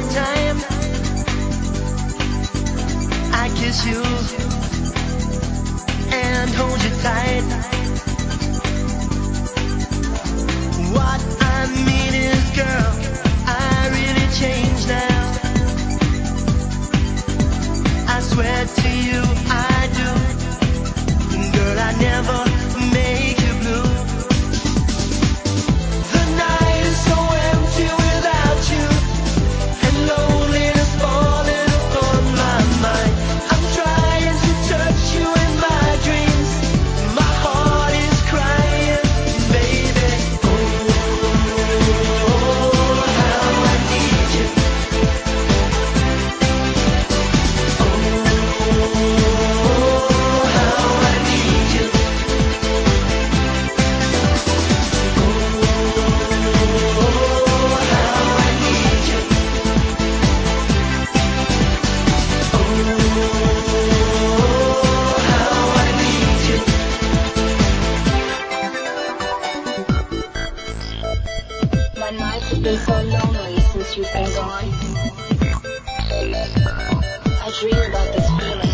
time I kiss you and hold you tight. What I mean is, girl, I really changed now. I swear to you I do. Girl, I never make you blue. The night is so empty without you, and loneliness falling upon my mind. I'm trying to touch you in my dreams. My heart is crying, baby. Oh, how I need you. Oh, how I need you. Oh, how I need you. Oh, how I need you. My nights have been so lonely since you've been gone. I dream about this feeling.